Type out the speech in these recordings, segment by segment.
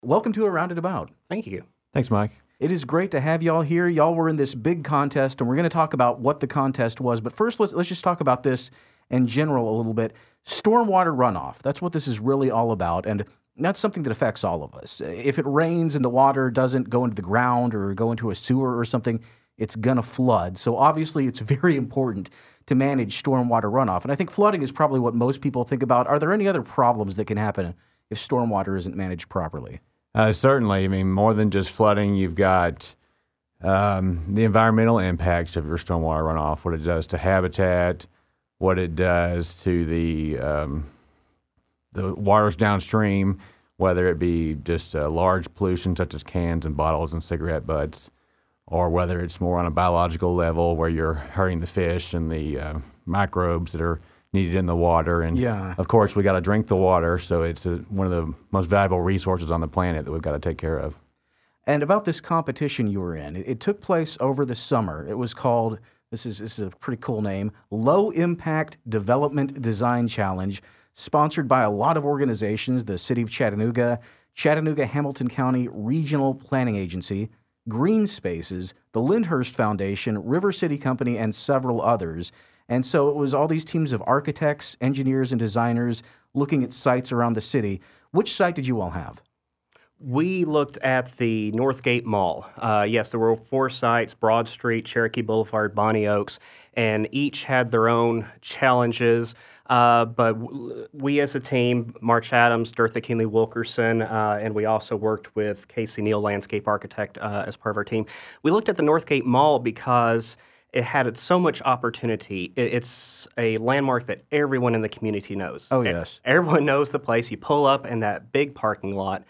Welcome to Around It About. Thank you. Thanks, Mike. It is great to have y'all here. Y'all were in this big contest, and we're going to talk about what the contest was. But first, let's just talk about this in general a little bit. Stormwater runoff. That's what this is really all about, and that's something that affects all of us. If it rains and the water doesn't go into the ground or go into a sewer or something, it's going to flood. So obviously, it's very important to manage stormwater runoff. And I think flooding is probably what most people think about. Are there any other problems that can happen if stormwater isn't managed properly? Certainly. I mean, more than just flooding, you've got the environmental impacts of your stormwater runoff, what it does to habitat, what it does to the waters downstream, whether it be just large pollution such as cans and bottles and cigarette butts, or whether it's more on a biological level where you're hurting the fish and the microbes that are needed in the water. And of course, we got to drink the water, so it's one of the most valuable resources on the planet that we've got to take care of. And about this competition you were in, it took place over the summer. It was called, this is a pretty cool name, Low Impact Development Design Challenge, sponsored by a lot of organizations, the City of Chattanooga, Chattanooga-Hamilton County Regional Planning Agency, Green Spaces, the Lyndhurst Foundation, River City Company, and several others. And so it was all these teams of architects, engineers, and designers looking at sites around the city. Which site did you all have? We looked at the Northgate Mall. Yes, there were 4 sites, Broad Street, Cherokee Boulevard, Bonnie Oaks, and each had their own challenges. But we as a team, March Adams, Dirtha Kinley Wilkerson, and we also worked with Casey Neal, landscape architect, as part of our team. We looked at the Northgate Mall because it had so much opportunity. It's a landmark that everyone in the community knows. Oh, yes. Everyone knows the place. You pull up in that big parking lot.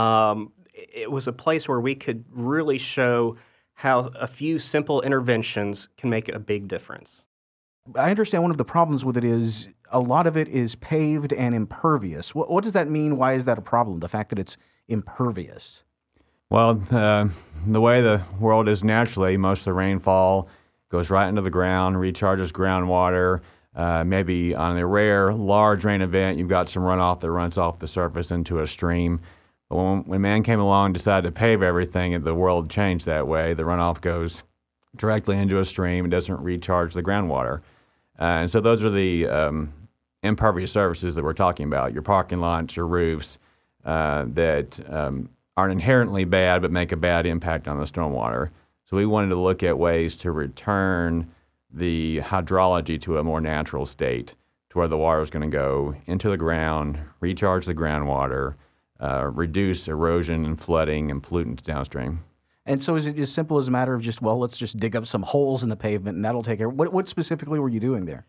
It was a place where we could really show how a few simple interventions can make a big difference. I understand one of the problems with it is a lot of it is paved and impervious. What does that mean? Why is that a problem, the fact that it's impervious? Well, the way the world is naturally, most of the rainfall goes right into the ground, recharges groundwater. Maybe on a rare large rain event, you've got some runoff that runs off the surface into a stream. But when man came along and decided to pave everything, and the world changed that way. The runoff goes directly into a stream. It doesn't recharge the groundwater. And so those are the impervious surfaces that we're talking about, your parking lots, your roofs, that aren't inherently bad but make a bad impact on the stormwater. So we wanted to look at ways to return the hydrology to a more natural state, to where the water is going to go into the ground, recharge the groundwater, reduce erosion and flooding and pollutants downstream. And so is it as simple as a matter of just, well, let's just dig up some holes in the pavement and that'll take care of it? What specifically were you doing there?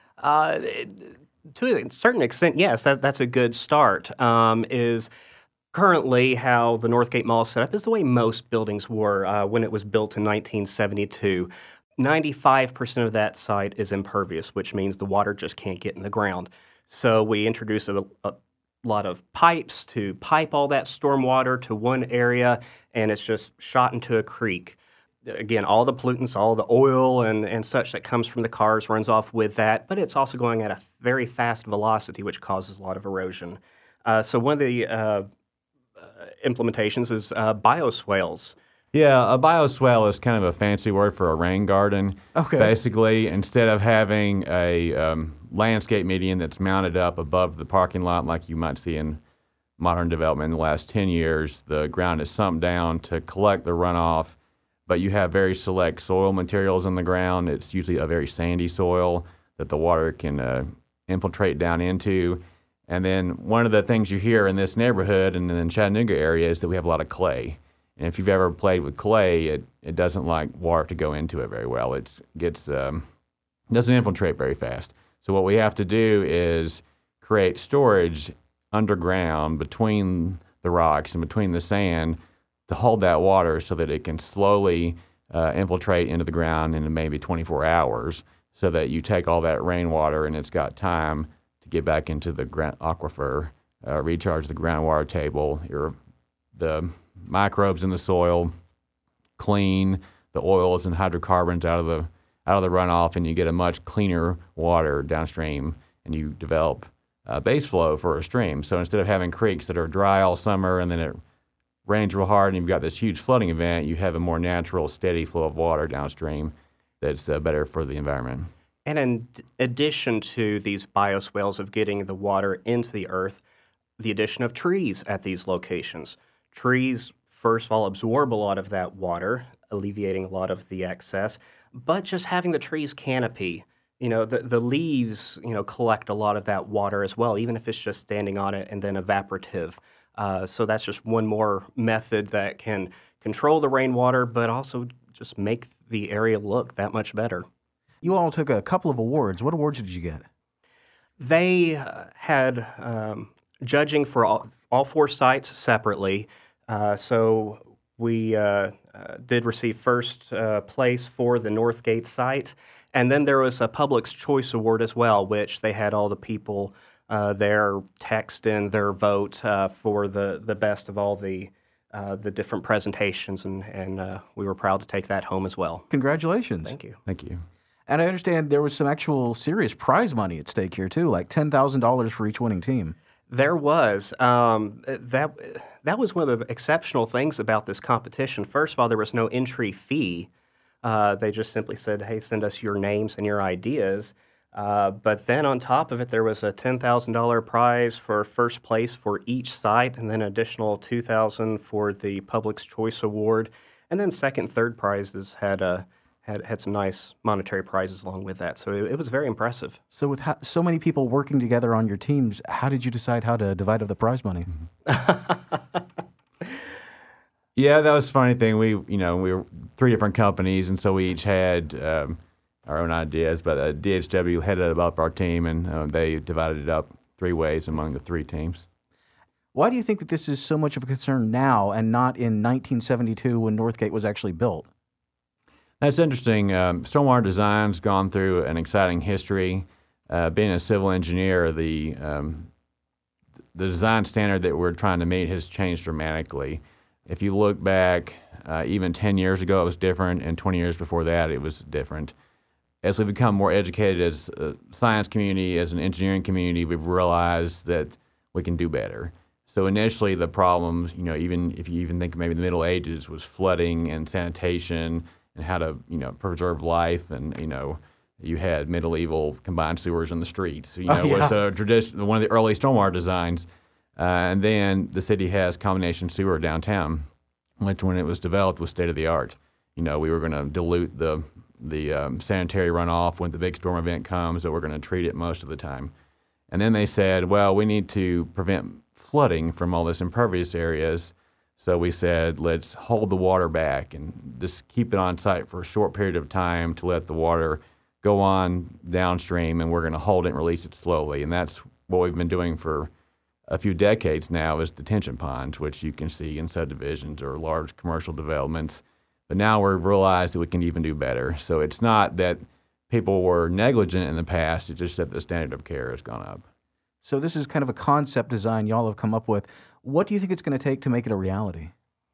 To a certain extent, yes, that's a good start. Is currently how the Northgate Mall is set up is the way most buildings were when it was built in 1972. 95% of that site is impervious, which means the water just can't get in the ground. So we introduced a lot of pipes to pipe all that stormwater to one area, and it's just shot into a creek. Again, all the pollutants, all the oil and such that comes from the cars runs off with that, but it's also going at a very fast velocity, which causes a lot of erosion. So one of the implementations is bioswales. Yeah, a bioswale is kind of a fancy word for a rain garden. Okay. Basically, instead of having a landscape median that's mounted up above the parking lot like you might see in modern development in the last 10 years, the ground is sumped down to collect the runoff, but you have very select soil materials in the ground. It's usually a very sandy soil that the water can infiltrate down into. And then one of the things you hear in this neighborhood and in the Chattanooga area is that we have a lot of clay. And if you've ever played with clay, it doesn't like water to go into it very well. It doesn't infiltrate very fast. So what we have to do is create storage underground between the rocks and between the sand to hold that water so that it can slowly infiltrate into the ground in maybe 24 hours, so that you take all that rainwater and it's got time to get back into the aquifer, recharge the groundwater table, the microbes in the soil, clean the oils and hydrocarbons out of the runoff, and you get a much cleaner water downstream, and you develop base flow for a stream. So instead of having creeks that are dry all summer and then it rains real hard and you've got this huge flooding event, you have a more natural, steady flow of water downstream that's better for the environment. And in addition to these bioswales of getting the water into the earth, the addition of trees at these locations. Trees, first of all, absorb a lot of that water, alleviating a lot of the excess, but just having the trees canopy, the leaves, collect a lot of that water as well, even if it's just standing on it and then evaporative. So that's just one more method that can control the rainwater, but also just make the area look that much better. You all took a couple of awards. What awards did you get? They had judging for all 4 sites separately. So we did receive first place for the Northgate site. And then there was a Public's Choice Award as well, which they had all the people there text in their vote for the best of all the different presentations. And we were proud to take that home as well. Congratulations. Thank you. Thank you. And I understand there was some actual serious prize money at stake here, too, like $10,000 for each winning team. There was. That was one of the exceptional things about this competition. First of all, there was no entry fee. They just simply said, hey, send us your names and your ideas. But then on top of it, there was a $10,000 prize for first place for each site, and then an additional $2,000 for the Public's Choice Award. And then second and third prizes had some nice monetary prizes along with that. So it was very impressive. So with so many people working together on your teams, how did you decide how to divide up the prize money? Yeah, that was a funny thing. We were 3 different companies, and so we each had our own ideas. But DHW headed up our team, and they divided it up 3 ways among the 3 teams. Why do you think that this is so much of a concern now and not in 1972 when Northgate was actually built? That's interesting. Stormwater design's gone through an exciting history. Being a civil engineer, the design standard that we're trying to meet has changed dramatically. If you look back, even 10 years ago, it was different, and 20 years before that, it was different. As we've become more educated as a science community, as an engineering community, we've realized that we can do better. So initially, the problems, even if you even think maybe the Middle Ages, was flooding and sanitation and how to, preserve life, and you had medieval combined sewers in the streets. It was a tradition, one of the early stormwater designs. And then the city has combination sewer downtown, which when it was developed was state of the art. We were going to dilute the sanitary runoff when the big storm event comes, so we're going to treat it most of the time. And then they said, well, we need to prevent flooding from all this impervious areas. So we said, let's hold the water back and just keep it on site for a short period of time to let the water go on downstream, and we're going to hold it and release it slowly. And that's what we've been doing for a few decades now, is detention ponds, which you can see in subdivisions or large commercial developments. But now we've realized that we can even do better. So it's not that people were negligent in the past, it's just that the standard of care has gone up. So this is kind of a concept design y'all have come up with. What do you think it's going to take to make it a reality?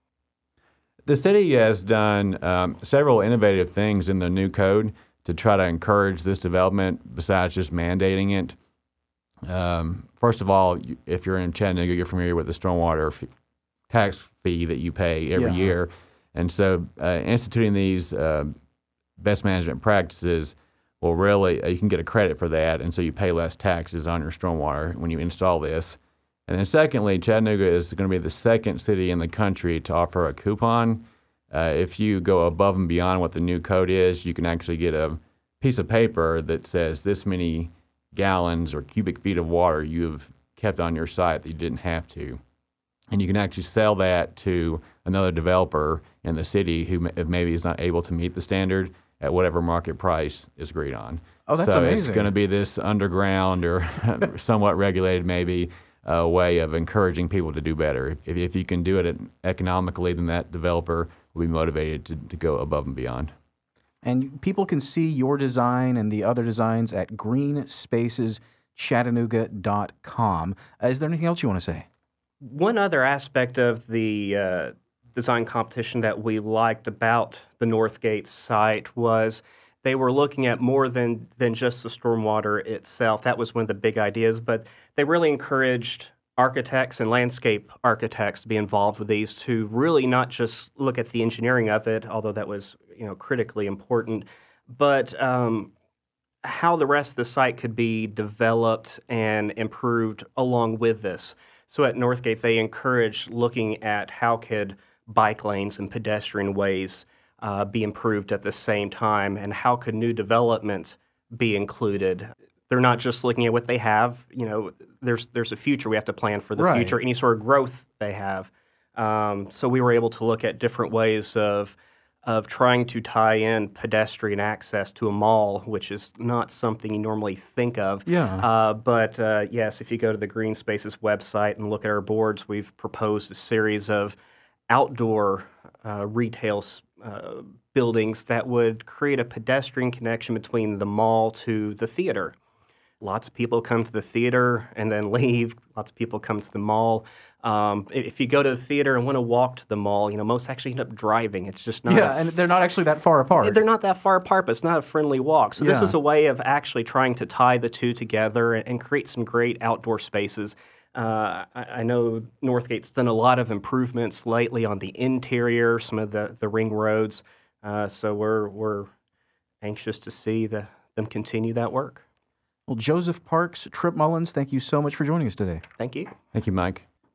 The city has done several innovative things in the new code to try to encourage this development besides just mandating it. First of all, if you're in Chattanooga, you're familiar with the stormwater tax fee that you pay every year. And so instituting these best management practices will really, you can get a credit for that, and so you pay less taxes on your stormwater when you install this. And then secondly, Chattanooga is going to be the second city in the country to offer a coupon. If you go above and beyond what the new code is, you can actually get a piece of paper that says this many gallons or cubic feet of water you've kept on your site that you didn't have to. And you can actually sell that to another developer in the city who maybe is not able to meet the standard at whatever market price is agreed on. Oh, that's so amazing. It's going to be this underground or somewhat regulated maybe way of encouraging people to do better. If you can do it economically, then that developer will be motivated to go above and beyond. And people can see your design and the other designs at greenspaceschattanooga.com. Is there anything else you want to say? One other aspect of the design competition that we liked about the Northgate site was they were looking at more than just the stormwater itself. That was one of the big ideas, but they really encouraged architects and landscape architects to be involved with these to really not just look at the engineering of it, although that was critically important, but how the rest of the site could be developed and improved along with this. So at Northgate, they encourage looking at how could bike lanes and pedestrian ways be improved at the same time, and how could new development be included. They're not just looking at what they have. There's a future. We have to plan for the future, any sort of growth they have. So we were able to look at different ways of trying to tie in pedestrian access to a mall, which is not something you normally think of. Yeah. But yes, if you go to the Green Spaces website and look at our boards, we've proposed a series of outdoor retail buildings that would create a pedestrian connection between the mall to the theater. Lots of people come to the theater and then leave. Lots of people come to the mall. If you go to the theater and want to walk to the mall, most actually end up driving. It's just not. Yeah, and they're not actually that far apart. They're not that far apart, but it's not a friendly walk. So this was a way of actually trying to tie the two together and create some great outdoor spaces. I know Northgate's done a lot of improvements lately on the interior, some of the ring roads. So we're anxious to see them continue that work. Well, Joseph Parks, Trip Mullins, thank you so much for joining us today. Thank you. Thank you, Mike.